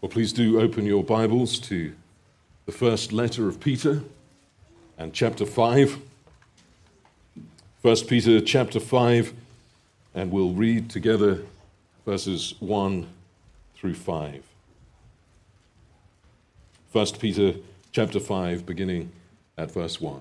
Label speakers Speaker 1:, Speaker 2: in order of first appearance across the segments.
Speaker 1: Well, please do open your Bibles to the first letter of Peter and chapter 5. 1 Peter chapter 5, and we'll read together verses 1 through 5. 1 Peter chapter 5, beginning at verse 1.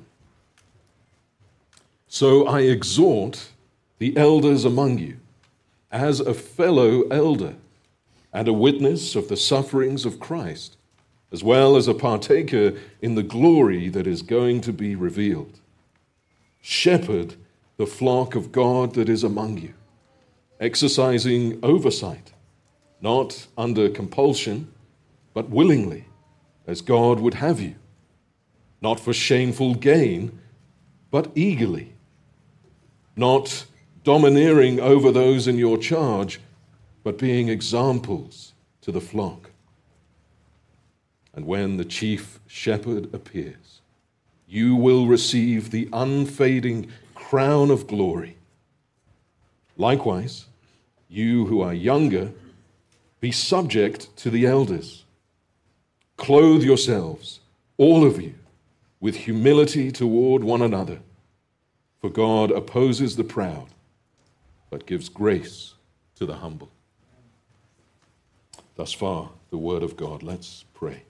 Speaker 1: So I exhort the elders among you, as a fellow elder, and a witness of the sufferings of Christ, as well as a partaker in the glory that is going to be revealed. Shepherd the flock of God that is among you, exercising oversight, not under compulsion, but willingly, as God would have you, not for shameful gain, but eagerly, not domineering over those in your charge, but being examples to the flock. And when the chief shepherd appears, you will receive the unfading crown of glory. Likewise, you who are younger, be subject to the elders. Clothe yourselves, all of you, with humility toward one another, for God opposes the proud, but gives grace to the humble. Thus far, the word of God. Let's pray.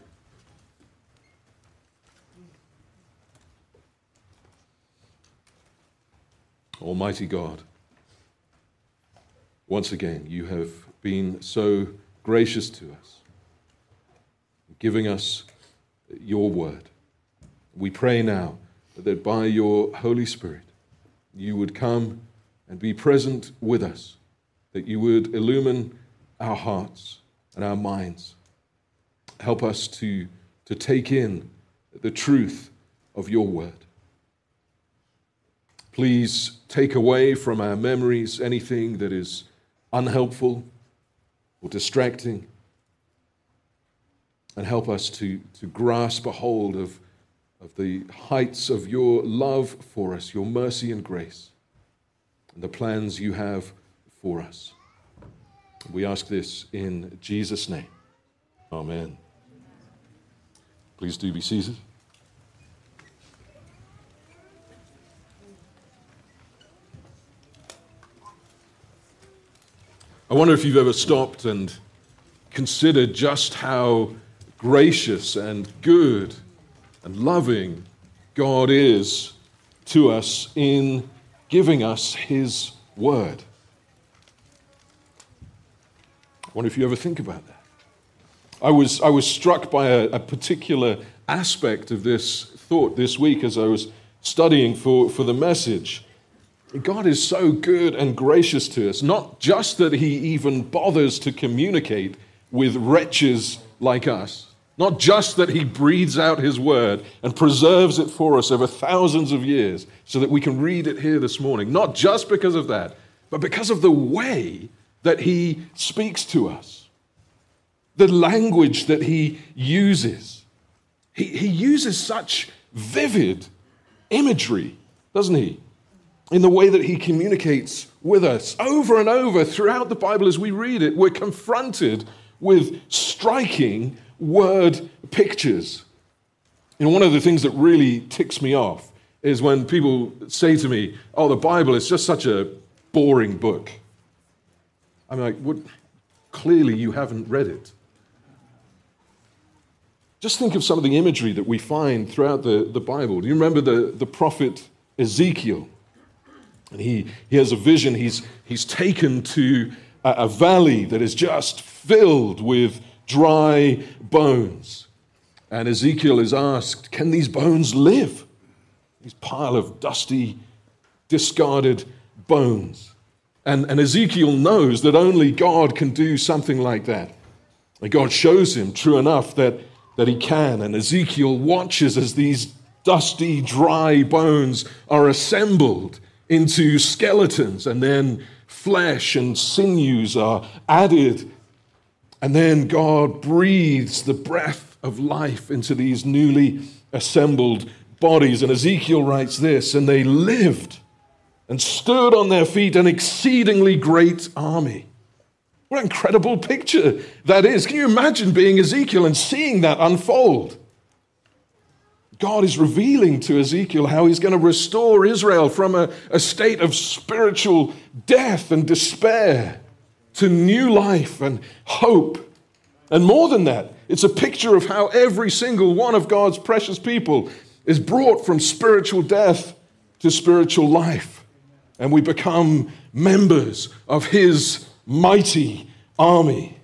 Speaker 1: Almighty God, once again, you have been so gracious to us, giving us your word. We pray now that by your Holy Spirit, you would come and be present with us, that you would illumine our hearts and our minds. Help us to take in the truth of your word. Please take away from our memories anything that is unhelpful or distracting, and help us to grasp a hold of the heights of your love for us, your mercy and grace, and the plans you have for us. We ask this in Jesus' name. Amen. Please do be seated. I wonder if you've ever stopped and considered just how gracious and good and loving God is to us in giving us His word. I wonder if you ever think about that. I was struck by a particular aspect of this thought this week as I was studying for the message. God is so good and gracious to us, not just that He even bothers to communicate with wretches like us, not just that He breathes out His word and preserves it for us over thousands of years so that we can read it here this morning, not just because of that, but because of the way that He speaks to us, the language that He uses. He uses such vivid imagery, doesn't He? In the way that He communicates with us. Over and over throughout the Bible as we read it, we're confronted with striking word pictures. You know, one of the things that really ticks me off is when people say to me, oh, the Bible is just such a boring book. I'm like, well, clearly you haven't read it. Just think of some of the imagery that we find throughout the Bible. Do you remember the prophet Ezekiel? And he has a vision. He's taken to a valley that is just filled with dry bones. And Ezekiel is asked, can these bones live? These pile of dusty, discarded bones. And Ezekiel knows that only God can do something like that. And God shows him, true enough, that he can. And Ezekiel watches as these dusty, dry bones are assembled into skeletons, and then flesh and sinews are added. And then God breathes the breath of life into these newly assembled bodies. And Ezekiel writes this, and they lived and stood on their feet, an exceedingly great army. What an incredible picture that is. Can you imagine being Ezekiel and seeing that unfold? God is revealing to Ezekiel how he's going to restore Israel from a state of spiritual death and despair to new life and hope. And more than that, it's a picture of how every single one of God's precious people is brought from spiritual death to spiritual life. And we become members of his mighty army.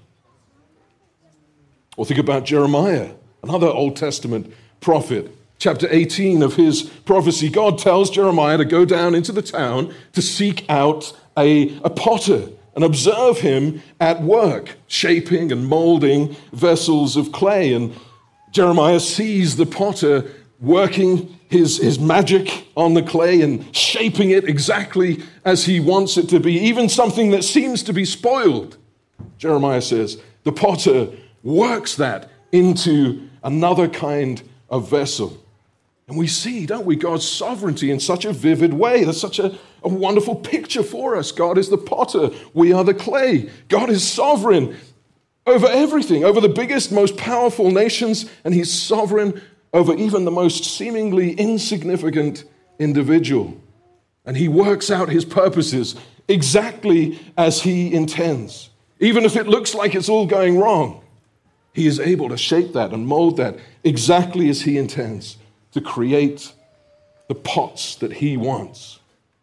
Speaker 1: Or think about Jeremiah, another Old Testament prophet. Chapter 18 of his prophecy, God tells Jeremiah to go down into the town to seek out a potter and observe him at work, shaping and molding vessels of clay. And Jeremiah sees the potter working his magic on the clay and shaping it exactly as he wants it to be, even something that seems to be spoiled. Jeremiah says, the potter works that into another kind of vessel. And we see, don't we, God's sovereignty in such a vivid way. That's such a wonderful picture for us. God is the potter. We are the clay. God is sovereign over everything, over the biggest, most powerful nations, and he's sovereign over even the most seemingly insignificant individual. And he works out his purposes exactly as he intends. Even if it looks like it's all going wrong, he is able to shape that and mold that exactly as he intends to create the pots that he wants.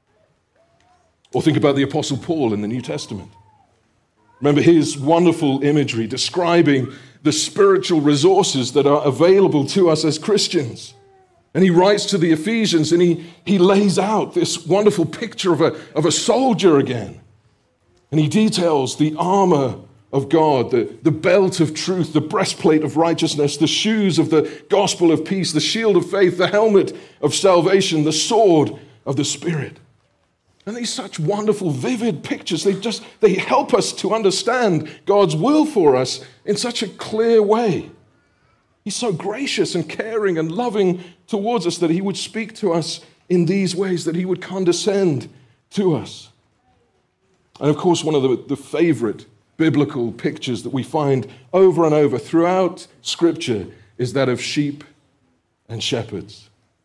Speaker 1: Or think about the Apostle Paul in the New Testament. Remember his wonderful imagery describing the spiritual resources that are available to us as Christians. And he writes to the Ephesians and he lays out this wonderful picture of a soldier again. And he details the armor of God, the belt of truth, the breastplate of righteousness, the shoes of the gospel of peace, the shield of faith, the helmet of salvation, the sword of the Spirit. And these such wonderful, vivid pictures, they help us to understand God's will for us in such a clear way. He's so gracious and caring and loving towards us that he would speak to us in these ways, that he would condescend to us. And of course, one of the favorite biblical pictures that we find over and over throughout Scripture is that of sheep and shepherds.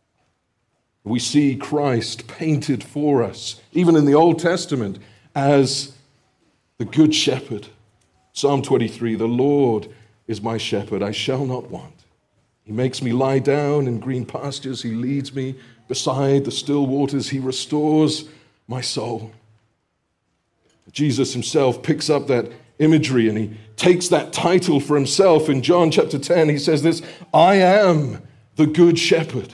Speaker 1: We see Christ painted for us, even in the Old Testament, as the good shepherd. Psalm 23, the Lord is my shepherd, I shall not want. He makes me lie down in green pastures. He leads me beside the still waters. He restores my soul. Jesus himself picks up that imagery and he takes that title for himself. In John chapter 10, he says this, I am the good shepherd.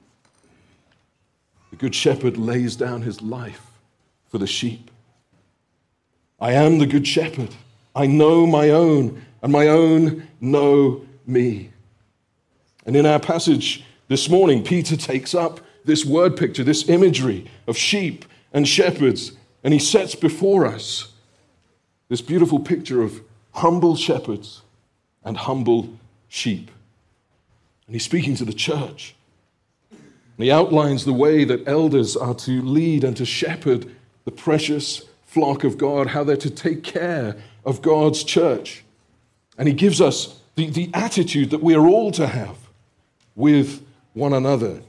Speaker 1: The good shepherd lays down his life for the sheep. I am the good shepherd. I know my own, and my own know me. And in our passage this morning, Peter takes up this word picture, this imagery of sheep and shepherds, and he sets before us this beautiful picture of humble shepherds and humble sheep. And he's speaking to the church. And he outlines the way that elders are to lead and to shepherd the precious flock of God, how they're to take care of God's church. And he gives us the attitude that we are all to have with one another.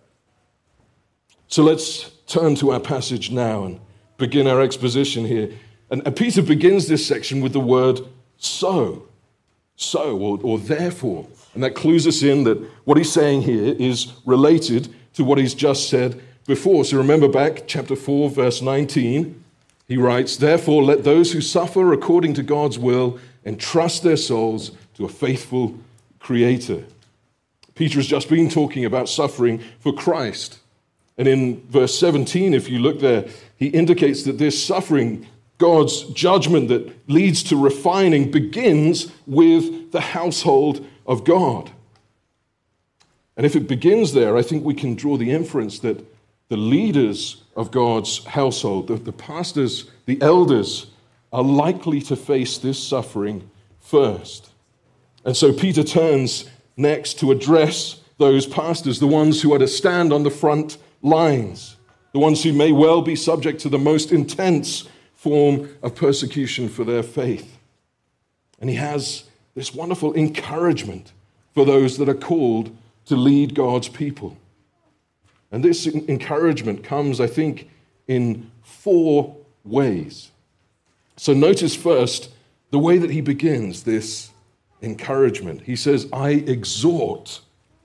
Speaker 1: So let's turn to our passage now and begin our exposition here. And Peter begins this section with the word so or therefore. And that clues us in that what he's saying here is related to what he's just said before. So remember back, chapter 4, verse 19, he writes, therefore let those who suffer according to God's will entrust their souls to a faithful Creator. Peter has just been talking about suffering for Christ. And in verse 17, if you look there, he indicates that this suffering, God's judgment that leads to refining, begins with the household of God. And if it begins there, I think we can draw the inference that the leaders of God's household, the pastors, the elders, are likely to face this suffering first. And so Peter turns next to address those pastors, the ones who are to stand on the front lines, the ones who may well be subject to the most intense form of persecution for their faith. And he has this wonderful encouragement for those that are called to lead God's people. And this encouragement comes, I think, in 4 ways. So notice first the way that he begins this encouragement. He says, I exhort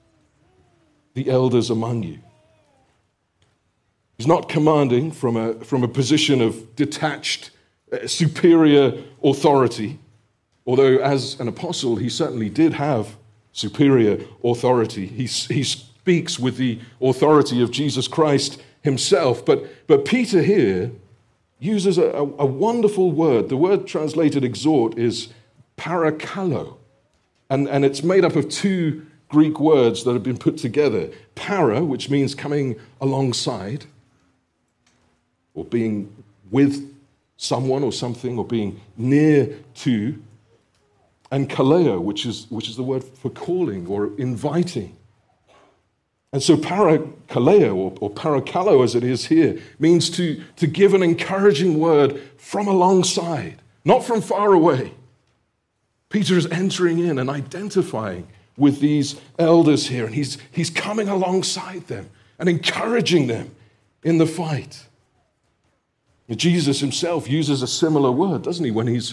Speaker 1: the elders among you. He's not commanding from a position of detached, superior authority, although as an apostle he certainly did have superior authority. He speaks with the authority of Jesus Christ himself. But Peter here uses a wonderful word. The word translated exhort is parakalo. And it's made up of 2 Greek words that have been put together. Para, which means coming alongside, or being with someone or something, or being near to. And kaleo, which is the word for calling or inviting. And so parakaleo, or parakalo as it is here, means to give an encouraging word from alongside, not from far away. Peter is entering in and identifying with these elders here, and he's coming alongside them and encouraging them in the fight. Jesus himself uses a similar word, doesn't he, when he's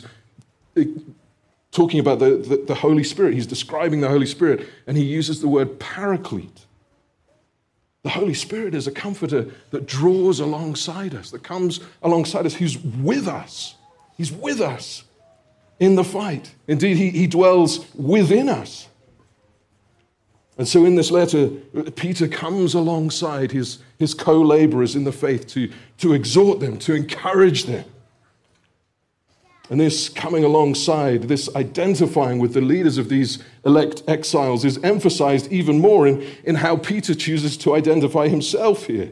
Speaker 1: talking about the Holy Spirit. He's describing the Holy Spirit, and he uses the word paraclete. The Holy Spirit is a comforter that draws alongside us, that comes alongside us, who's with us. He's with us in the fight. Indeed, he dwells within us. And so in this letter, Peter comes alongside his co-laborers in the faith to exhort them, to encourage them. And this coming alongside, this identifying with the leaders of these elect exiles is emphasized even more in how Peter chooses to identify himself here.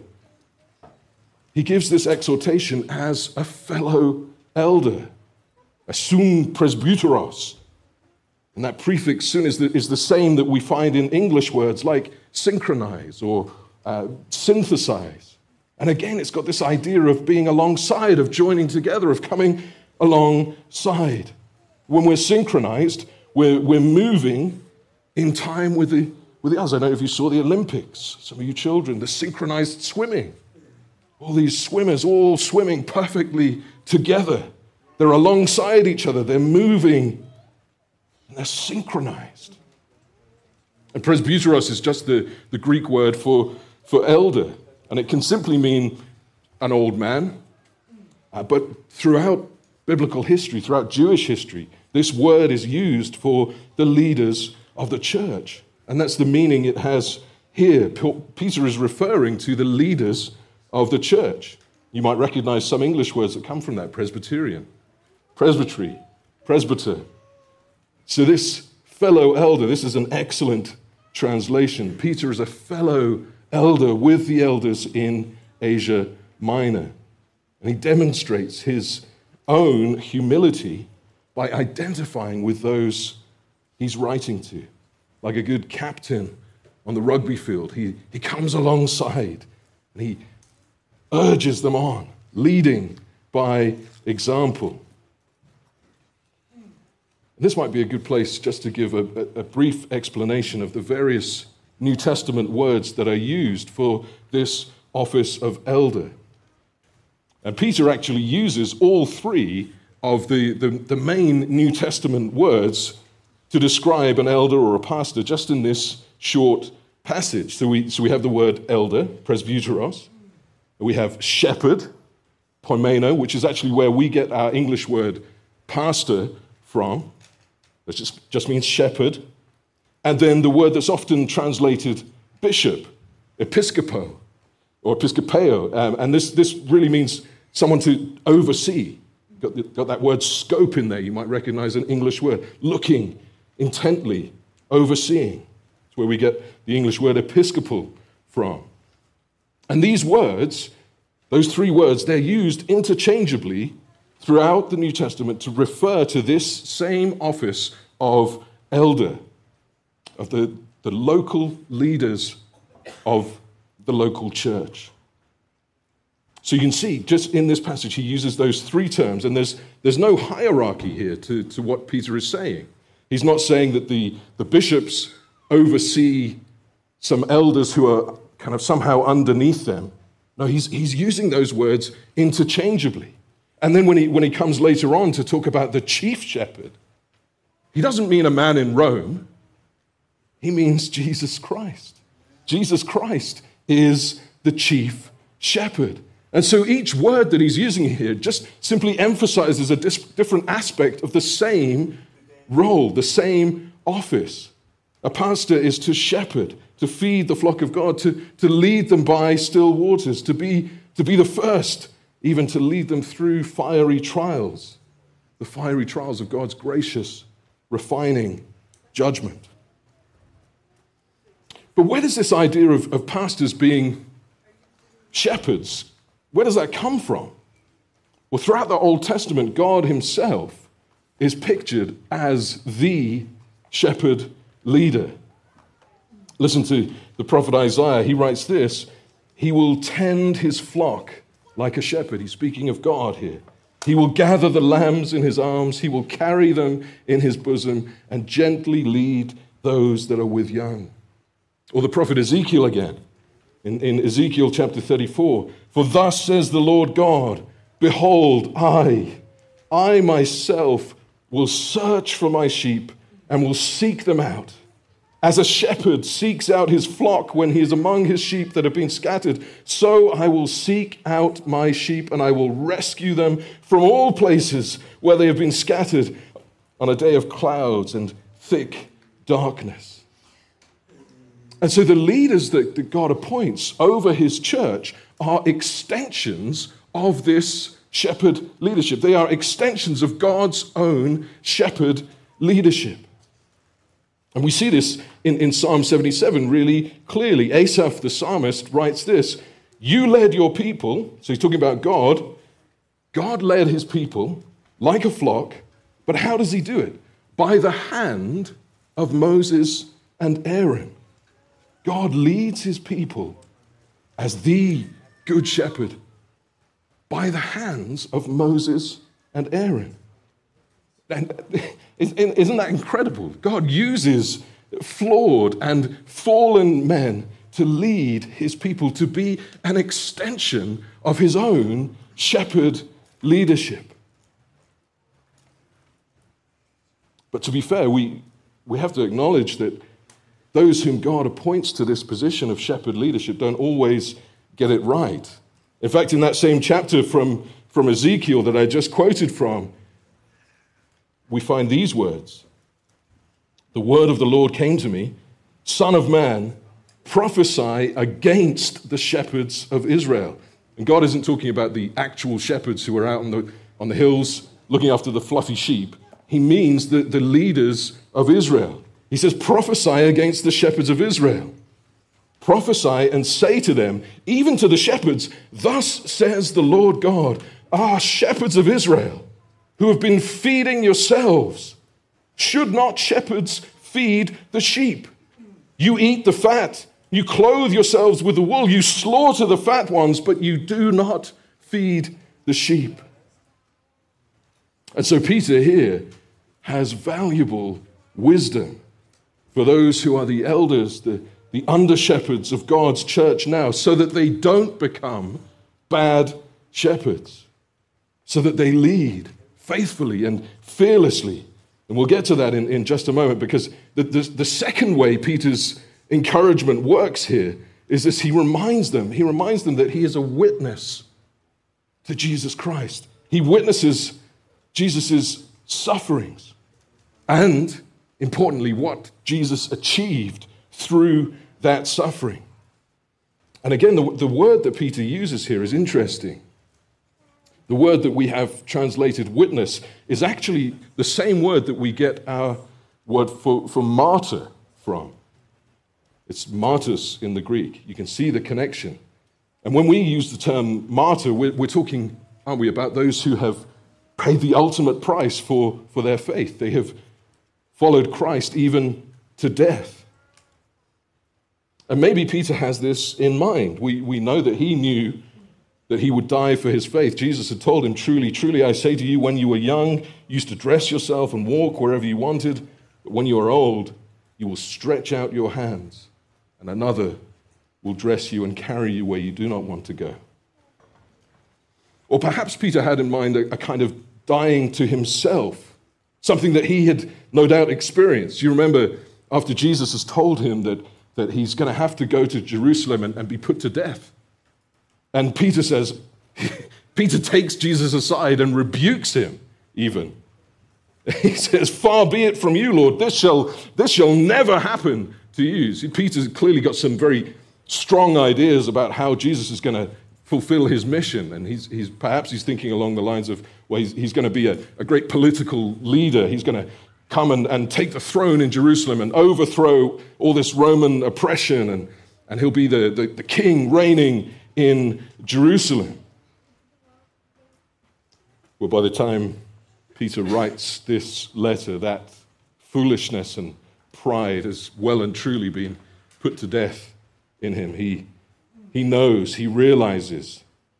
Speaker 1: He gives this exhortation as a fellow elder, a sum presbyteros. And that prefix soon is the same that we find in English words like synchronize or synthesize. And again, it's got this idea of being alongside, of joining together, of coming alongside. When we're synchronized, we're moving in time with the others. I don't know if you saw the Olympics, some of you children, the synchronized swimming. All these swimmers all swimming perfectly together. They're alongside each other, they're moving, and they're synchronized. And presbyteros is just the Greek word for elder, and it can simply mean an old man. But throughout biblical history, throughout Jewish history, this word is used for the leaders of the church. And that's the meaning it has here. Peter is referring to the leaders of the church. You might recognize some English words that come from that: Presbyterian, presbytery, presbyter. So this fellow elder, this is an excellent translation. Peter is a fellow elder with the elders in Asia Minor. And he demonstrates his own humility by identifying with those he's writing to. Like a good captain on the rugby field, he comes alongside and he urges them on, leading by example. This might be a good place just to give a brief explanation of the various New Testament words that are used for this office of elder. And Peter actually uses all 3 of the main New Testament words to describe an elder or a pastor just in this short passage. So we have the word elder, presbyteros. We have shepherd, poimeno, which is actually where we get our English word pastor from. That just means shepherd. And then the word that's often translated bishop, episcopo, or episcopeo. And this really means someone to oversee. Got that word scope in there. You might recognize an English word. Looking intently, overseeing. It's where we get the English word episcopal from. And these words, those 3 words, they're used interchangeably throughout the New Testament to refer to this same office of elder, of the local leaders of the local church. So you can see, just in this passage, he uses those three terms, and there's no hierarchy here to what Peter is saying. He's not saying that the bishops oversee some elders who are kind of somehow underneath them. No, he's using those words interchangeably. And then when he comes later on to talk about the chief shepherd, he doesn't mean a man in Rome. He means Jesus Christ. Jesus Christ is the chief shepherd. And so each word that he's using here just simply emphasizes a different aspect of the same role, the same office. A pastor is to shepherd, to feed the flock of God, to lead them by still waters, to be the first, even to lead them through fiery trials, the fiery trials of God's gracious, refining judgment. But where does this idea of pastors being shepherds, where does that come from? Well, throughout the Old Testament, God himself is pictured as the shepherd leader. Listen to the prophet Isaiah. He writes this: he will tend his flock like a shepherd. He's speaking of God here. He will gather the lambs in his arms. He will carry them in his bosom and gently lead those that are with young. Or the prophet Ezekiel again. In Ezekiel chapter 34, for thus says the Lord God, behold, I myself will search for my sheep and will seek them out. As a shepherd seeks out his flock when he is among his sheep that have been scattered, so I will seek out my sheep and I will rescue them from all places where they have been scattered on a day of clouds and thick darkness. And so the leaders that God appoints over his church are extensions of this shepherd leadership. They are extensions of God's own shepherd leadership. And we see this in Psalm 77 really clearly. Asaph, the psalmist, writes this: you led your people, so he's talking about God. God led his people like a flock, but how does he do it? By the hand of Moses and Aaron. God leads his people as the good shepherd by the hands of Moses and Aaron. And isn't that incredible? God uses flawed and fallen men to lead his people, to be an extension of his own shepherd leadership. But to be fair, we have to acknowledge that those whom God appoints to this position of shepherd leadership don't always get it right. In fact, in that same chapter from Ezekiel that I just quoted from, we find these words: the word of the Lord came to me, Son of man, prophesy against the shepherds of Israel. And God isn't talking about the actual shepherds who are out on the hills looking after the fluffy sheep. He means the leaders of Israel. He says, prophesy against the shepherds of Israel. Prophesy and say to them, even to the shepherds, thus says the Lord God, shepherds of Israel, who have been feeding yourselves. Should not shepherds feed the sheep? You eat the fat, you clothe yourselves with the wool, you slaughter the fat ones, but you do not feed the sheep. And so Peter here has valuable wisdom for those who are the elders, the under-shepherds of God's church now, so that they don't become bad shepherds, so that they lead faithfully and fearlessly. And we'll get to that in just a moment, because the second way Peter's encouragement works here is this: he reminds them that he is a witness to Jesus Christ. He witnesses Jesus' sufferings and, importantly, what Jesus achieved through that suffering. And again, the word that Peter uses here is interesting. The word that we have translated witness is actually the same word that we get our word for martyr from. It's martyrs in the Greek. You can see the connection. And when we use the term martyr, we're talking, aren't we, about those who have paid the ultimate price for their faith. They have followed Christ even to death. And maybe Peter has this in mind. We know that he knew that he would die for his faith. Jesus had told him, "Truly, truly, I say to you, when you were young, you used to dress yourself and walk wherever you wanted. But when you are old, you will stretch out your hands, and another will dress you and carry you where you do not want to go." Or perhaps Peter had in mind a kind of dying to himself, something that he had no doubt experienced. You remember after Jesus has told him that he's going to have to go to Jerusalem and be put to death. And Peter says, Peter takes Jesus aside and rebukes him even. He says, "Far be it from you, Lord, this shall never happen to you." See, Peter's clearly got some very strong ideas about how Jesus is going to fulfill his mission. And he's thinking along the lines of, well, he's going to be a great political leader. He's going to come and take the throne in Jerusalem and overthrow all this Roman oppression, and he'll be the king reigning in Jerusalem. Well, by the time Peter writes this letter, that foolishness and pride has well and truly been put to death in him. He knows, he realizes,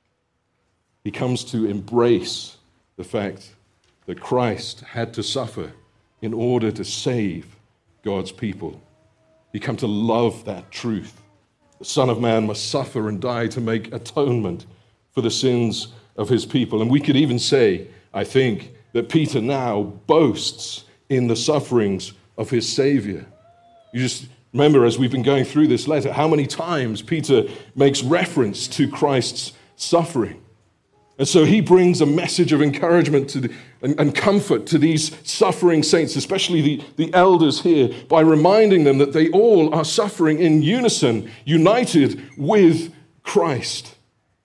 Speaker 1: he comes to embrace the fact that Christ had to suffer in order to save God's people. He come to love that truth. The Son of Man must suffer and die to make atonement for the sins of his people. And we could even say, I think, that Peter now boasts in the sufferings of his Savior. You just remember, as we've been going through this letter, how many times Peter makes reference to Christ's suffering. And so he brings a message of encouragement and comfort to these suffering saints, especially the elders here, by reminding them that they all are suffering in unison, united with Christ.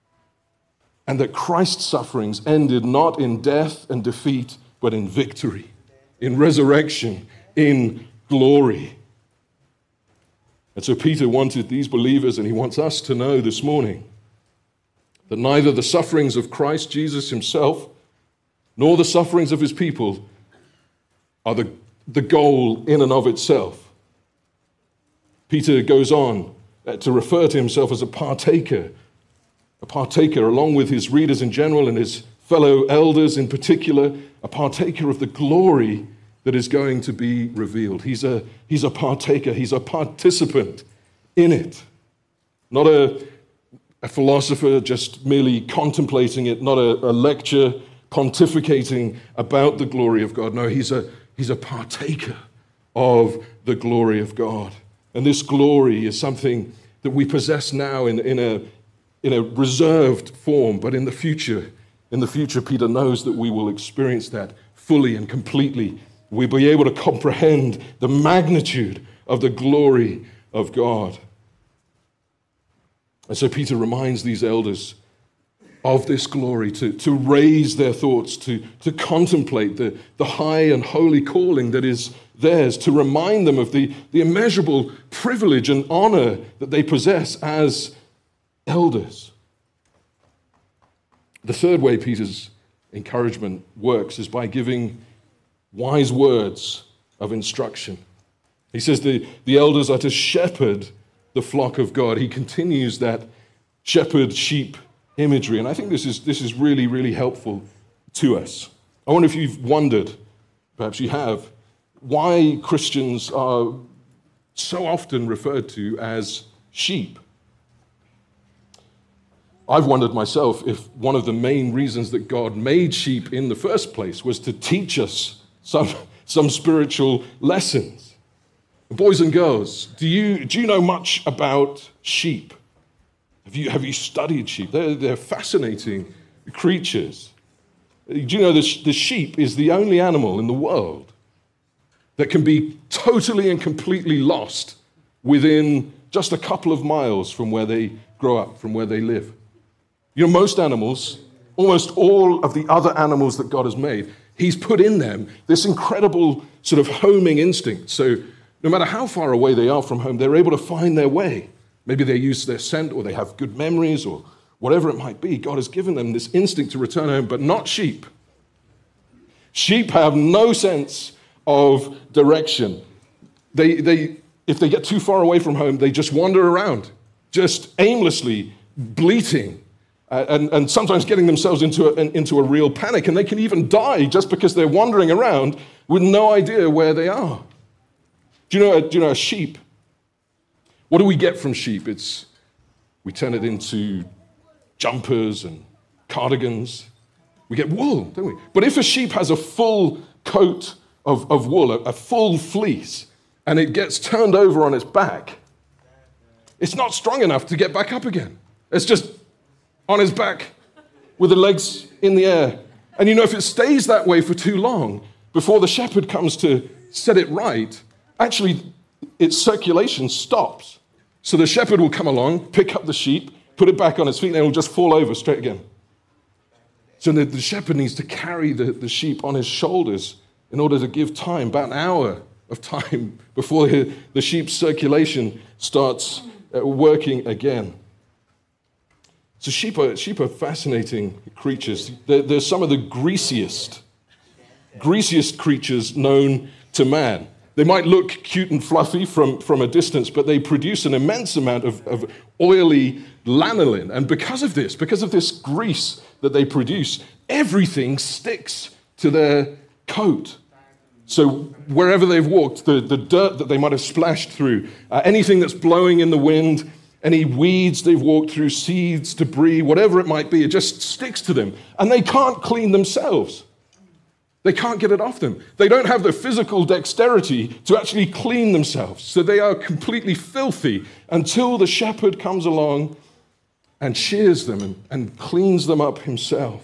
Speaker 1: And that Christ's sufferings ended not in death and defeat, but in victory, in resurrection, in glory. And so Peter wanted these believers, and he wants us to know this morning, that neither the sufferings of Christ Jesus himself nor the sufferings of his people are the goal in and of itself. Peter goes on to refer to himself as a partaker along with his readers in general and his fellow elders in particular, a partaker of the glory that is going to be revealed. He's a partaker, he's a participant in it. Not a philosopher just merely contemplating it, not a lecture pontificating about the glory of God. No, he's a partaker of the glory of God. And this glory is something that we possess now in a reserved form, but in the future, Peter knows that we will experience that fully and completely. We'll be able to comprehend the magnitude of the glory of God. And so Peter reminds these elders of this glory, to raise their thoughts, to contemplate the high and holy calling that is theirs, to remind them of the immeasurable privilege and honor that they possess as elders. The third way Peter's encouragement works is by giving wise words of instruction. He says the elders are to shepherd the flock of God. He continues that shepherd-sheep imagery, and I think this is really, really helpful to us. I wonder if you've wondered, perhaps you have, why Christians are so often referred to as sheep. I've wondered myself if one of the main reasons that God made sheep in the first place was to teach us some spiritual lessons. Boys and girls, do you know much about sheep? Have you studied sheep? They're fascinating creatures. Do you know the sheep is the only animal in the world that can be totally and completely lost within just a couple of miles from where they grow up, from where they live? You know, most animals, almost all of the other animals that God has made, he's put in them this incredible sort of homing instinct. So no matter how far away they are from home, they're able to find their way. Maybe they use their scent, or they have good memories, or whatever it might be. God has given them this instinct to return home, but not sheep. Sheep have no sense of direction. If they get too far away from home, they just wander around, just aimlessly bleating and sometimes getting themselves into a real panic. And they can even die just because they're wandering around with no idea where they are. Do you know a sheep? What do we get from sheep? We turn it into jumpers and cardigans. We get wool, don't we? But if a sheep has a full coat of wool, a full fleece, and it gets turned over on its back, it's not strong enough to get back up again. It's just on its back with the legs in the air. And if it stays that way for too long, before the shepherd comes to set it right, actually its circulation stops. So the shepherd will come along, pick up the sheep, put it back on its feet, and it will just fall over straight again. So the shepherd needs to carry the sheep on his shoulders in order to give time, about an hour of time before the sheep's circulation starts working again. So sheep are fascinating creatures. They're some of the greasiest creatures known to man. They might look cute and fluffy from a distance, but they produce an immense amount of oily lanolin. And because of this grease that they produce, everything sticks to their coat. So wherever they've walked, the dirt that they might have splashed through, anything that's blowing in the wind, any weeds they've walked through, seeds, debris, whatever it might be, it just sticks to them. And they can't clean themselves. They can't get it off them. They don't have the physical dexterity to actually clean themselves. So they are completely filthy until the shepherd comes along and shears them and cleans them up himself.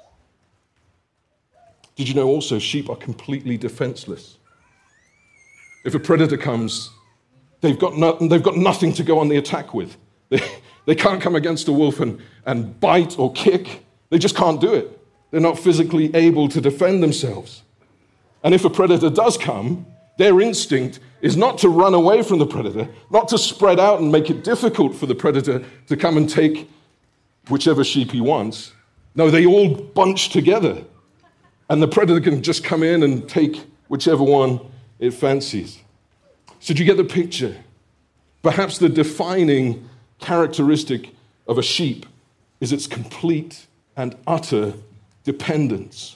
Speaker 1: Did you know also sheep are completely defenseless? If a predator comes, they've got nothing to go on the attack with. They can't come against a wolf and bite or kick. They just can't do it. They're not physically able to defend themselves. And if a predator does come, their instinct is not to run away from the predator, not to spread out and make it difficult for the predator to come and take whichever sheep he wants. No, they all bunch together. And the predator can just come in and take whichever one it fancies. So do you get the picture? Perhaps the defining characteristic of a sheep is its complete and utter dependence.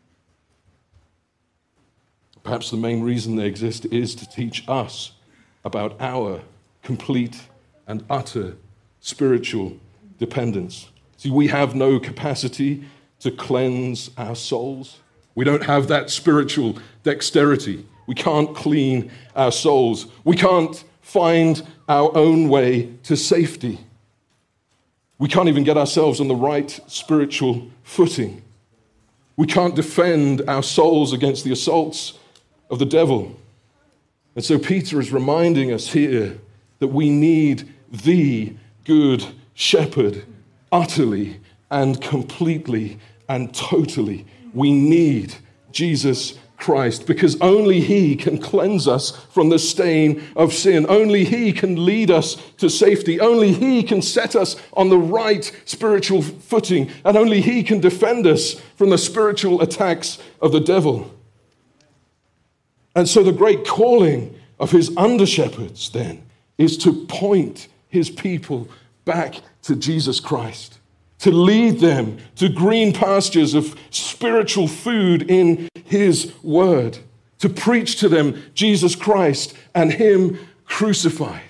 Speaker 1: Perhaps the main reason they exist is to teach us about our complete and utter spiritual dependence. See, we have no capacity to cleanse our souls. We don't have that spiritual dexterity. We can't clean our souls. We can't find our own way to safety. We can't even get ourselves on the right spiritual footing. We can't defend our souls against the assaults of the devil. And so Peter is reminding us here that we need the good shepherd utterly and completely and totally. We need Jesus Christ, because only he can cleanse us from the stain of sin. Only he can lead us to safety. Only he can set us on the right spiritual footing. And only he can defend us from the spiritual attacks of the devil. And so the great calling of his under-shepherds then is to point his people back to Jesus Christ, to lead them to green pastures of spiritual food in his word, to preach to them Jesus Christ and him crucified,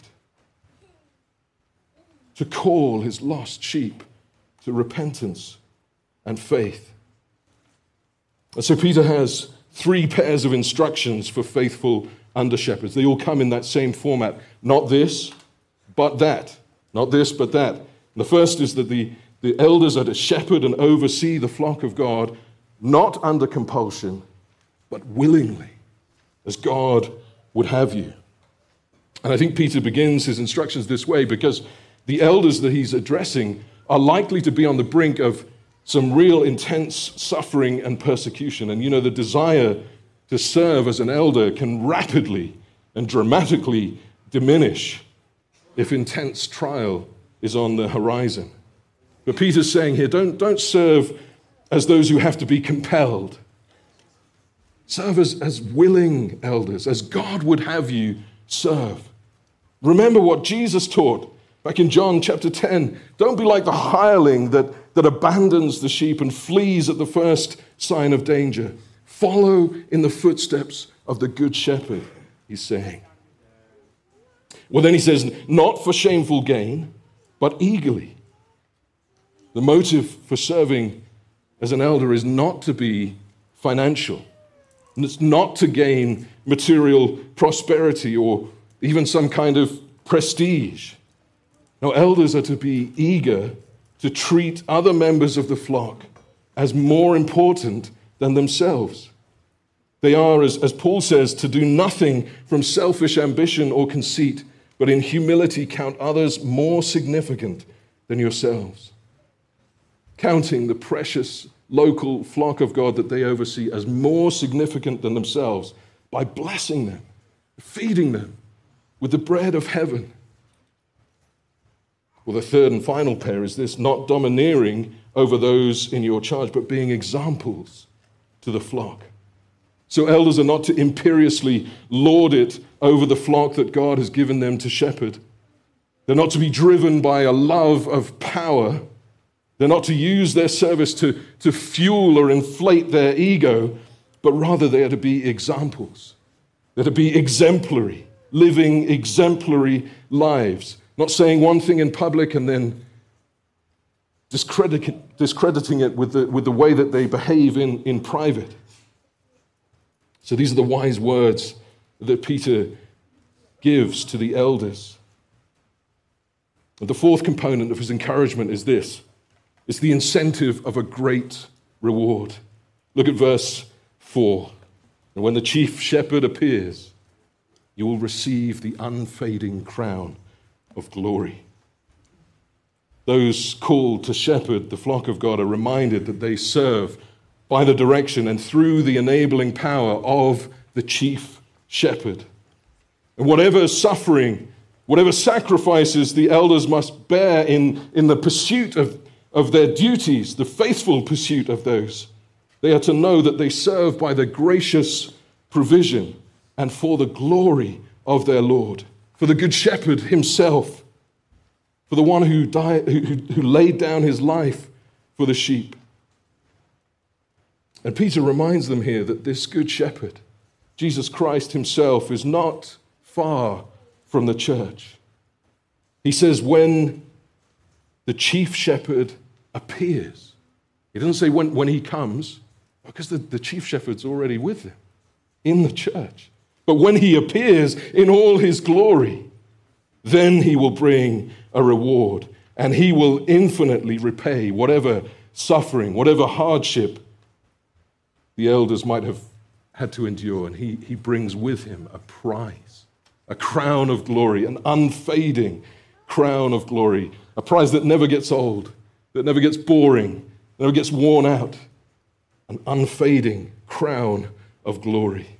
Speaker 1: to call his lost sheep to repentance and faith. And so Peter has 3 pairs of instructions for faithful under-shepherds. They all come in that same format. Not this, but that. Not this, but that. And the first is that the elders are to shepherd and oversee the flock of God, not under compulsion, but willingly, as God would have you. And I think Peter begins his instructions this way because the elders that he's addressing are likely to be on the brink of some real intense suffering and persecution. And the desire to serve as an elder can rapidly and dramatically diminish if intense trial is on the horizon. But Peter's saying here, don't serve as those who have to be compelled. Serve as willing elders, as God would have you serve. Remember what Jesus taught Back in John chapter 10, don't be like the hireling that abandons the sheep and flees at the first sign of danger. Follow in the footsteps of the good shepherd, he's saying. Well, then he says, not for shameful gain, but eagerly. The motive for serving as an elder is not to be financial. And it's not to gain material prosperity or even some kind of prestige. No, elders are to be eager to treat other members of the flock as more important than themselves. They are, as Paul says, to do nothing from selfish ambition or conceit, but in humility count others more significant than yourselves, counting the precious local flock of God that they oversee as more significant than themselves by blessing them, feeding them with the bread of heaven. Well, the third and final pair is this: not domineering over those in your charge, but being examples to the flock. So elders are not to imperiously lord it over the flock that God has given them to shepherd. They're not to be driven by a love of power. They're not to use their service to fuel or inflate their ego, but rather they are to be examples. They're to be exemplary, living exemplary lives. Not saying one thing in public and then discrediting it with the way that they behave in private. So these are the wise words that Peter gives to the elders. And the fourth component of his encouragement is this: it's the incentive of a great reward. Look at verse 4. And when the chief shepherd appears, you will receive the unfading crown of glory. Those called to shepherd the flock of God are reminded that they serve by the direction and through the enabling power of the chief shepherd. And whatever suffering, whatever sacrifices the elders must bear in the pursuit of their duties, the faithful pursuit of those, they are to know that they serve by the gracious provision and for the glory of their Lord, for the good shepherd himself, for the one who laid down his life for the sheep. And Peter reminds them here that this good shepherd, Jesus Christ himself, is not far from the church. He says when the chief shepherd appears. He doesn't say when he comes, because the chief shepherd's already with them in the church. But when he appears in all his glory, then he will bring a reward, and he will infinitely repay whatever suffering, whatever hardship the elders might have had to endure. And he brings with him a prize, a crown of glory, an unfading crown of glory, a prize that never gets old, that never gets boring, never gets worn out, an unfading crown of glory.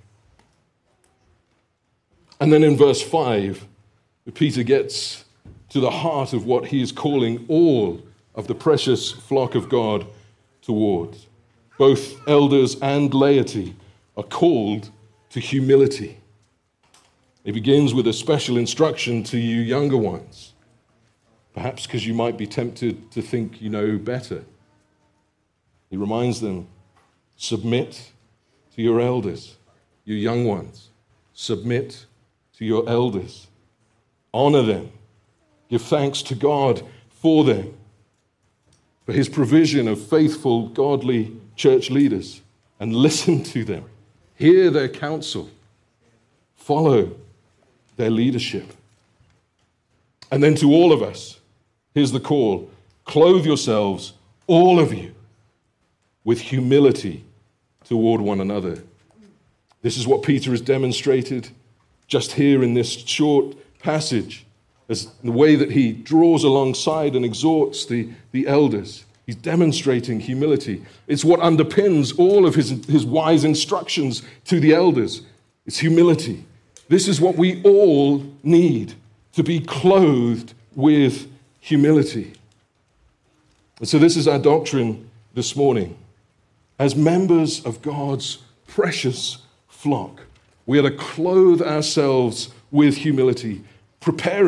Speaker 1: And then in verse 5, Peter gets to the heart of what he is calling all of the precious flock of God towards. Both elders and laity are called to humility. It begins with a special instruction to you younger ones, perhaps because you might be tempted to think you know better. He reminds them, submit to your elders, you young ones. Submit to your elders. Honor them. Give thanks to God for them, for his provision of faithful, godly church leaders, and listen to them. Hear their counsel. Follow their leadership. And then to all of us, here's the call: clothe yourselves, all of you, with humility toward one another. This is what Peter has demonstrated just here in this short passage, as the way that he draws alongside and exhorts the elders. He's demonstrating humility. It's what underpins all of his wise instructions to the elders. It's humility. This is what we all need, to be clothed with humility. And so this is our doctrine this morning. As members of God's precious flock, we are to clothe ourselves with humility, preparing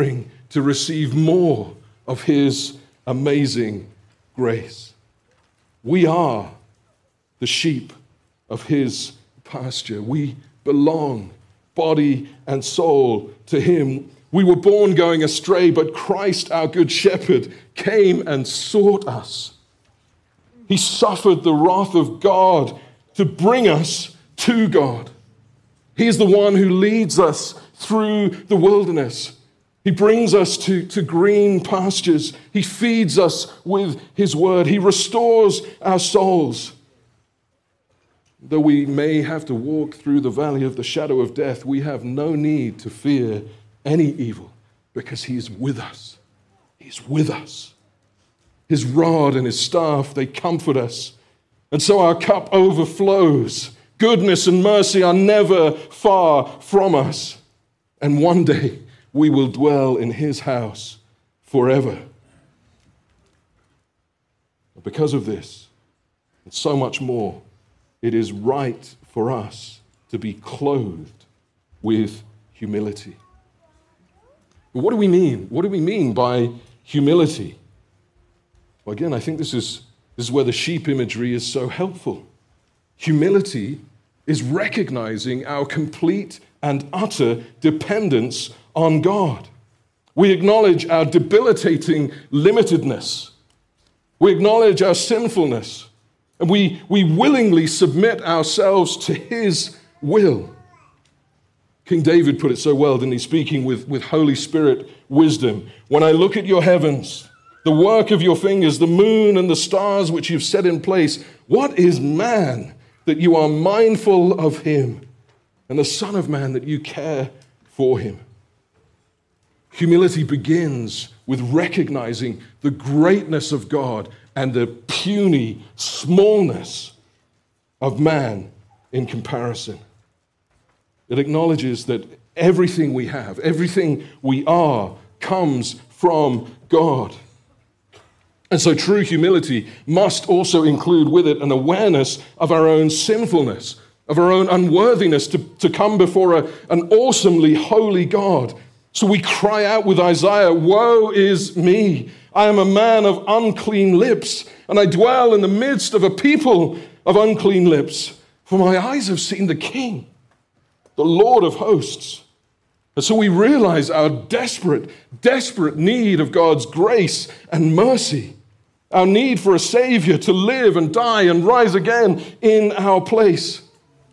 Speaker 1: to receive more of his amazing grace. We are the sheep of his pasture. We belong, body and soul, to him. We were born going astray, but Christ, our good shepherd, came and sought us. He suffered the wrath of God to bring us to God. He is the one who leads us through the wilderness. He brings us to green pastures. He feeds us with his word. He restores our souls. Though we may have to walk through the valley of the shadow of death, we have no need to fear any evil because he is with us. He's with us. His rod and his staff, they comfort us. And so our cup overflows. Goodness and mercy are never far from us. And one day we will dwell in his house forever. But because of this, and so much more, it is right for us to be clothed with humility. But what do we mean? What do we mean by humility? Well, again, I think this is where the sheep imagery is so helpful. Humility is recognizing our complete and utter dependence on God. We acknowledge our debilitating limitedness. We acknowledge our sinfulness. And we willingly submit ourselves to his will. King David put it so well, didn't he, speaking with Holy Spirit wisdom. When I look at your heavens, the work of your fingers, the moon and the stars which you've set in place, what is man that you are mindful of him, and the Son of Man that you care for him? Humility begins with recognizing the greatness of God and the puny smallness of man in comparison. It acknowledges that everything we have, everything we are, comes from God. And so true humility must also include with it an awareness of our own sinfulness, of our own unworthiness to come before an awesomely holy God. So we cry out with Isaiah, "Woe is me! I am a man of unclean lips, and I dwell in the midst of a people of unclean lips. For my eyes have seen the King, the Lord of hosts." And so we realize our desperate, desperate need of God's grace and mercy, our need for a Savior to live and die and rise again in our place.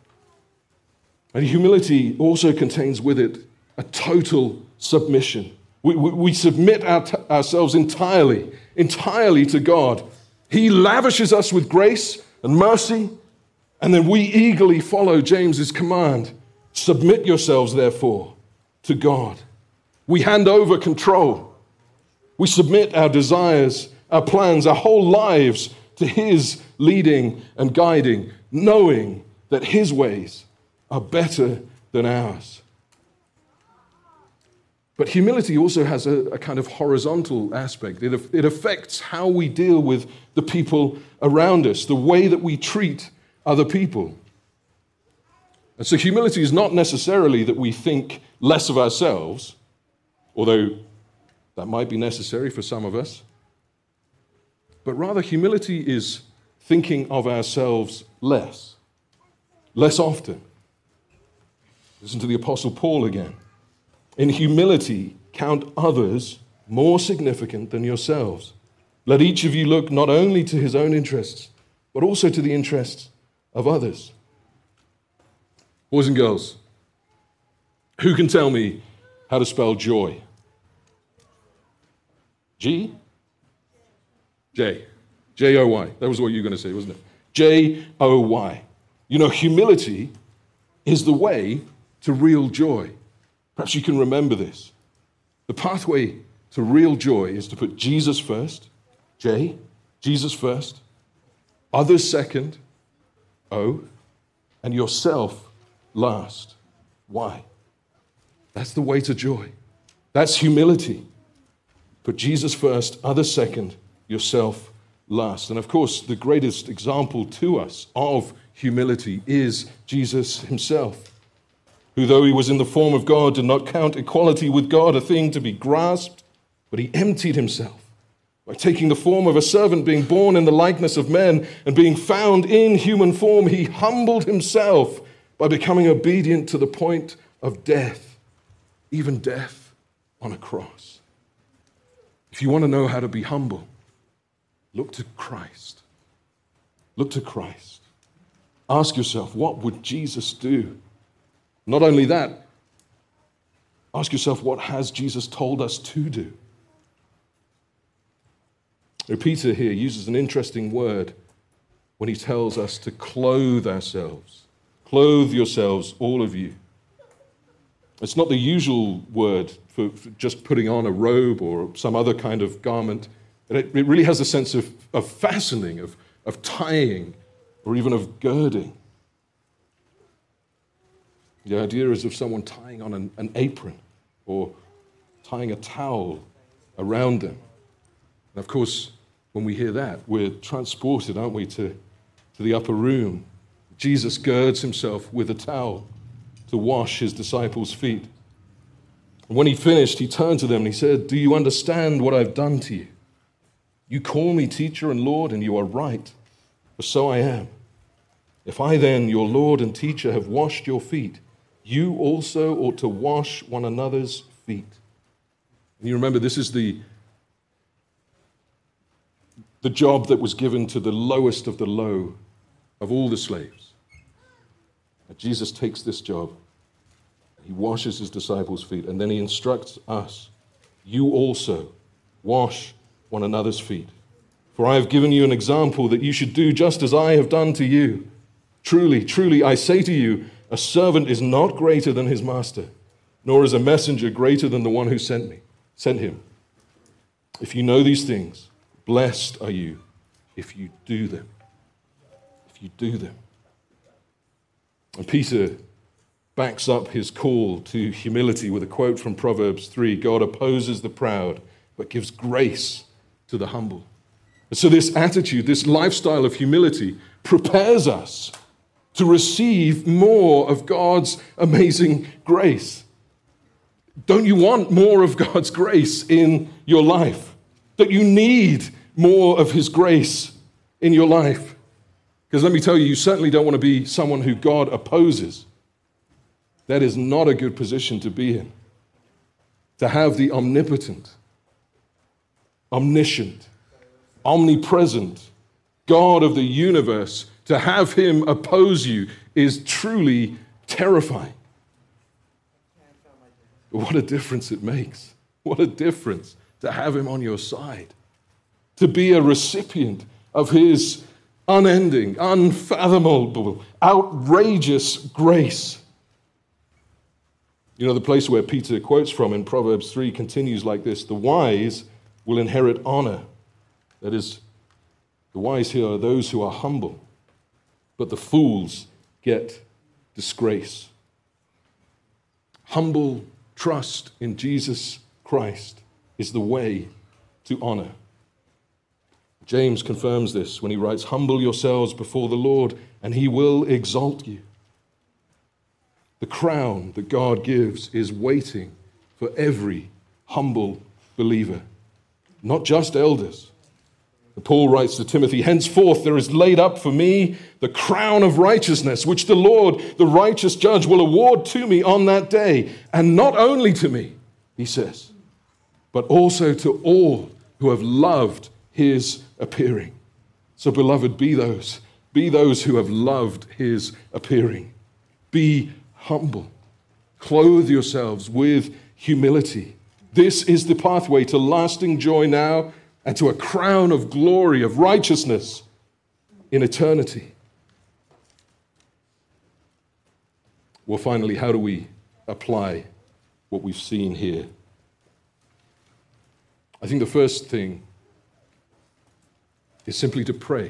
Speaker 1: And humility also contains with it a total submission. We submit ourselves entirely to God. He lavishes us with grace and mercy, and then we eagerly follow James's command. Submit yourselves, therefore, to God. We hand over control. We submit our desires, our plans, our whole lives to his leading and guiding, knowing that his ways are better than ours. But humility also has a kind of horizontal aspect. It affects how we deal with the people around us, the way that we treat other people. And so humility is not necessarily that we think less of ourselves, although that might be necessary for some of us. But rather, humility is thinking of ourselves less often. Listen to the Apostle Paul again. In humility, count others more significant than yourselves. Let each of you look not only to his own interests, but also to the interests of others. Boys and girls, who can tell me how to spell joy? G? J. J-O-Y. That was what you were going to say, wasn't it? J-O-Y. You know, humility is the way to real joy. Perhaps you can remember this. The pathway to real joy is to put Jesus first, J, Jesus first, others second, O, and yourself last. Why? That's the way to joy. That's humility. Put Jesus first, others second, yourself last. And of course, the greatest example to us of humility is Jesus himself, who, though he was in the form of God, did not count equality with God a thing to be grasped, But he emptied himself by taking the form of a servant, being born in the likeness of men, and being found in human form. He humbled himself by becoming obedient to the point of death, even death on a cross. If you want to know how to be humble, look to Christ. Look to Christ. Ask yourself, what would Jesus do? Not only that, ask yourself, what has Jesus told us to do? Peter here uses an interesting word when he tells us to clothe ourselves. Clothe yourselves, all of you. It's not the usual word for just putting on a robe or some other kind of garment. It really has a sense of fastening, of tying, or even of girding. The idea is of someone tying on an apron or tying a towel around them. And of course, when we hear that, we're transported, aren't we, to the upper room. Jesus girds himself with a towel to wash his disciples' feet. And when he finished, he turned to them and he said, "Do you understand what I've done to you? You call me teacher and Lord, and you are right, for so I am. If I then, your Lord and teacher, have washed your feet, you also ought to wash one another's feet." And you remember, this is the job that was given to the lowest of the low of all the slaves. And Jesus takes this job, he washes his disciples' feet, and then he instructs us, "You also wash one another's feet. For I have given you an example that you should do just as I have done to you. Truly, truly, I say to you, a servant is not greater than his master, nor is a messenger greater than the one who sent him. If you know these things, blessed are you if you do them." If you do them. And Peter backs up his call to humility with a quote from Proverbs 3, "God opposes the proud, but gives grace to the humble." And so this attitude, this lifestyle of humility, prepares us to receive more of God's amazing grace. Don't you want more of God's grace in your life? That you need more of his grace in your life? Because let me tell you, you certainly don't want to be someone who God opposes. That is not a good position to be in. To have the omnipotent, omniscient, omnipresent God of the universe, to have him oppose you is truly terrifying. But what a difference it makes. What a difference to have him on your side. To be a recipient of his unending, unfathomable, outrageous grace. You know, the place where Peter quotes from in Proverbs 3 continues like this: "The wise will inherit honor." That is, the wise here are those who are humble, but the fools get disgrace. Humble trust in Jesus Christ is the way to honor. James confirms this when he writes, "Humble yourselves before the Lord, and he will exalt you." The crown that God gives is waiting for every humble believer, not just elders. Paul writes to Timothy, "Henceforth there is laid up for me the crown of righteousness, which the Lord, the righteous judge, will award to me on that day. And not only to me," he says, "but also to all who have loved his appearing." So, beloved, be those who have loved his appearing. Be humble. Clothe yourselves with humility. This is the pathway to lasting joy now and to a crown of glory, of righteousness in eternity. Well, finally, how do we apply what we've seen here? I think the first thing is simply to pray.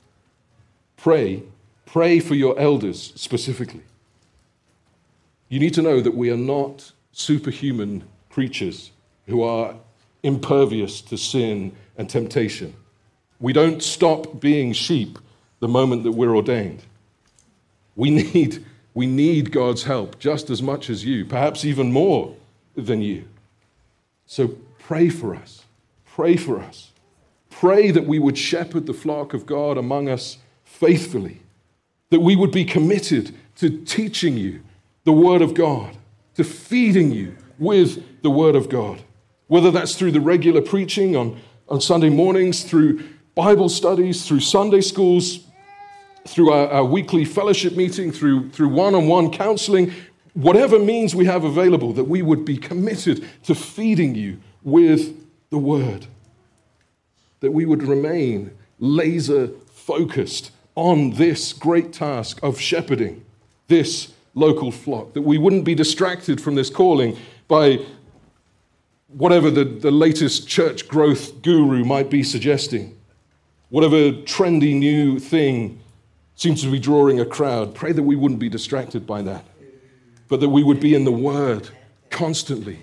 Speaker 1: Pray for your elders specifically. You need to know that we are not superhuman creatures who are impervious to sin and temptation. We don't stop being sheep the moment that we're ordained. We need God's help just as much as you, perhaps even more than you. So Pray for us. Pray for us. Pray that we would shepherd the flock of God among us faithfully, that we would be committed to teaching you the Word of God, to feeding you with the Word of God, whether that's through the regular preaching on Sunday mornings, through Bible studies, through Sunday schools, through our weekly fellowship meeting, through one-on-one counseling, whatever means we have available, that we would be committed to feeding you with the Word, that we would remain laser-focused on this great task of shepherding this local flock, that we wouldn't be distracted from this calling by whatever the latest church growth guru might be suggesting, whatever trendy new thing seems to be drawing a crowd. Pray that we wouldn't be distracted by that, but that we would be in the Word constantly,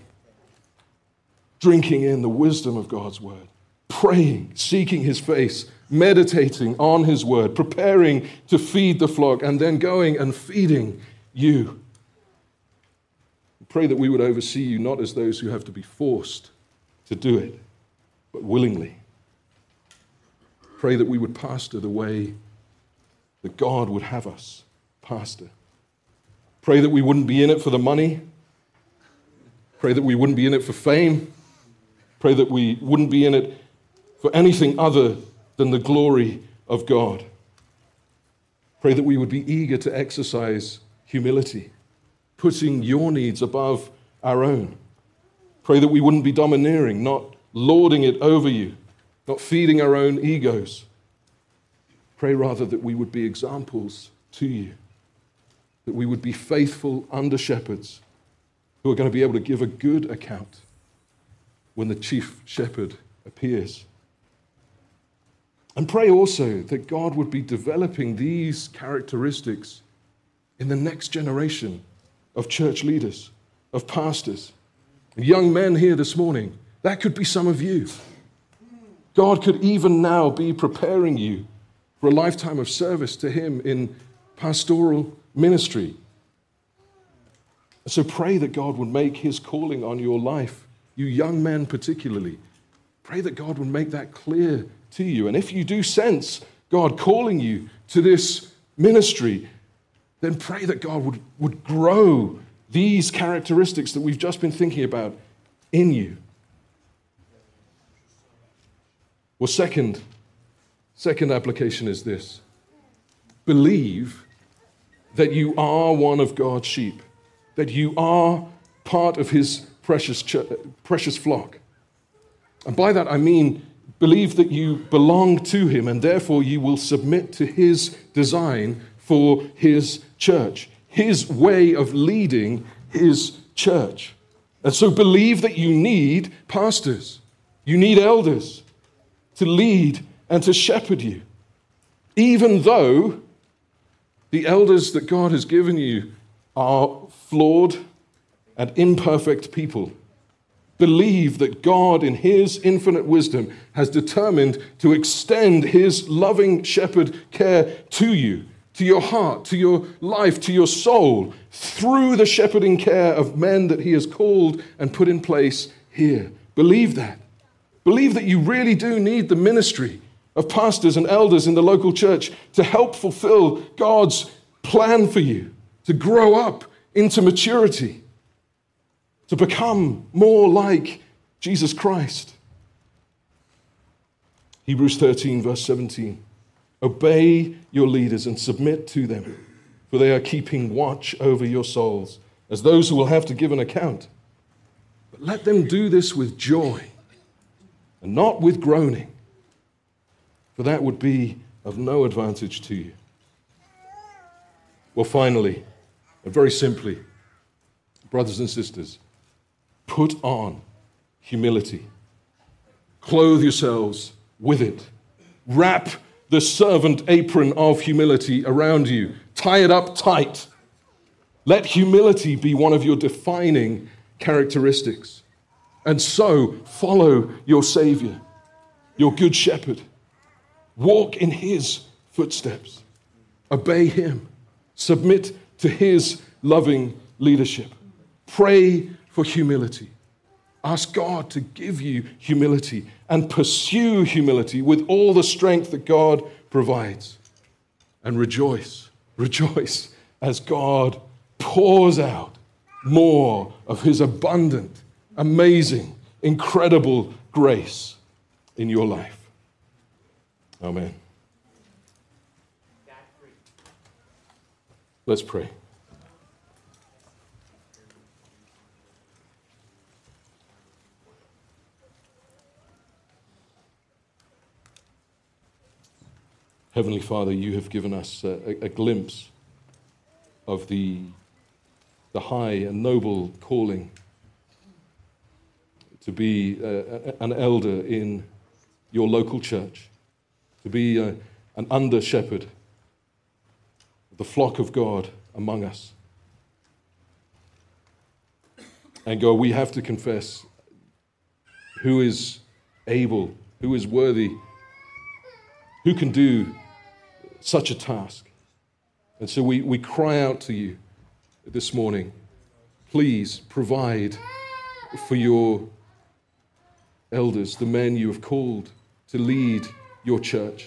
Speaker 1: drinking in the wisdom of God's Word, praying, seeking His face, meditating on His Word, preparing to feed the flock, and then going and feeding you. Pray that we would oversee you not as those who have to be forced to do it, but willingly. Pray that we would pastor the way that God would have us pastor. Pray that we wouldn't be in it for the money. Pray that we wouldn't be in it for fame. Pray that we wouldn't be in it for anything other than the glory of God. Pray that we would be eager to exercise humility, putting your needs above our own. Pray that we wouldn't be domineering, not lording it over you, not feeding our own egos. Pray rather that we would be examples to you, that we would be faithful under-shepherds who are going to be able to give a good account when the chief shepherd appears. And pray also that God would be developing these characteristics in the next generation of church leaders, of pastors. Young men here this morning, that could be some of you. God could even now be preparing you for a lifetime of service to Him in pastoral ministry. So pray that God would make His calling on your life, you young men particularly. Pray that God would make that clear to you. And if you do sense God calling you to this ministry, then pray that God would grow these characteristics that we've just been thinking about in you. Well, second application is this. Believe that you are one of God's sheep, that you are part of His precious flock. And by that I mean, believe that you belong to Him, and therefore you will submit to His design for His church, His way of leading His church. And so believe that you need pastors, you need elders to lead and to shepherd you. Even though the elders that God has given you are flawed and imperfect people, believe that God, in His infinite wisdom, has determined to extend His loving shepherd care to you, to your heart, to your life, to your soul, through the shepherding care of men that He has called and put in place here. Believe that. Believe that you really do need the ministry of pastors and elders in the local church to help fulfill God's plan for you, to grow up into maturity, to become more like Jesus Christ. Hebrews 13, verse 17. Obey your leaders and submit to them, for they are keeping watch over your souls, as those who will have to give an account. But let them do this with joy and not with groaning, for that would be of no advantage to you. Well, finally, and very simply, brothers and sisters, put on humility. Clothe yourselves with it. Wrap the servant apron of humility around you. Tie it up tight. Let humility be one of your defining characteristics. And so follow your Savior, your good shepherd. Walk in His footsteps. Obey Him. Submit to His loving leadership. Pray for humility. Ask God to give you humility and pursue humility with all the strength that God provides. And rejoice as God pours out more of his abundant, amazing, incredible grace in your life. Amen. Let's pray. Heavenly Father, you have given us a glimpse of the high and noble calling to be an elder in your local church, to be an under shepherd of the flock of God among us. And God, we have to confess who is able, who is worthy, who can do such a task. And so we cry out to you this morning, please provide for your elders, the men you have called to lead your church.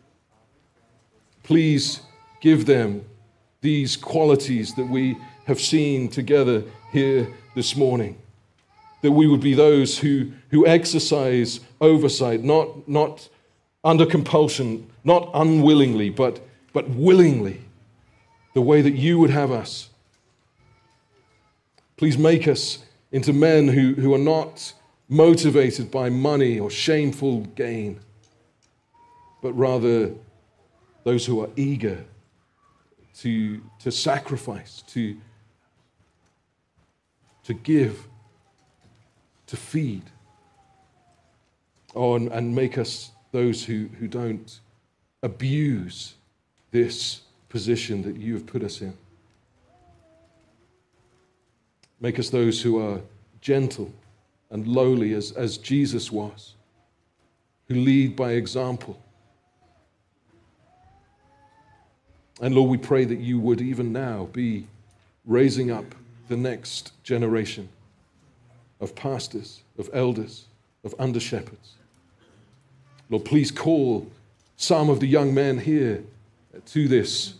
Speaker 1: Please give them these qualities that we have seen together here this morning, that we would be those who exercise oversight, not under compulsion, not unwillingly, but willingly, the way that you would have us. Please make us into men who are not motivated by money or shameful gain, but rather those who are eager to sacrifice, to give, to feed. Oh, and make us those who don't abuse this position that you have put us in. Make us those who are gentle and lowly as Jesus was, who lead by example. And Lord, we pray that you would even now be raising up the next generation of pastors, of elders, of under-shepherds. Lord, please call some of the young men here to this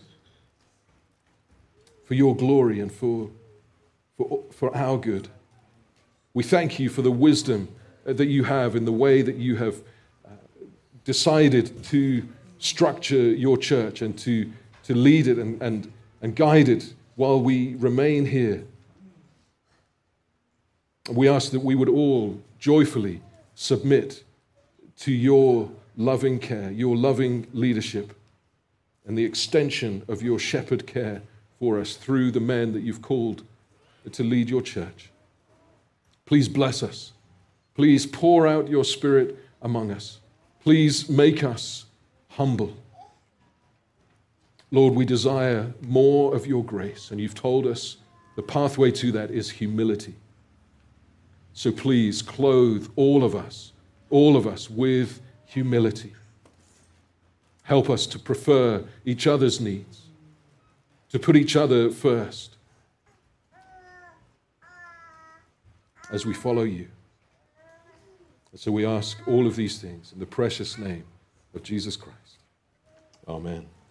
Speaker 1: for your glory and for our good. We thank you for the wisdom that you have in the way that you have decided to structure your church and to lead it and guide it while we remain here. We ask that we would all joyfully submit to your loving care, your loving leadership, and the extension of your shepherd care for us through the men that you've called to lead your church. Please bless us. Please pour out your Spirit among us. Please make us humble. Lord, we desire more of your grace, and you've told us the pathway to that is humility. So please clothe all of us with humility. Help us to prefer each other's needs, to put each other first as we follow you. And so we ask all of these things in the precious name of Jesus Christ. Amen.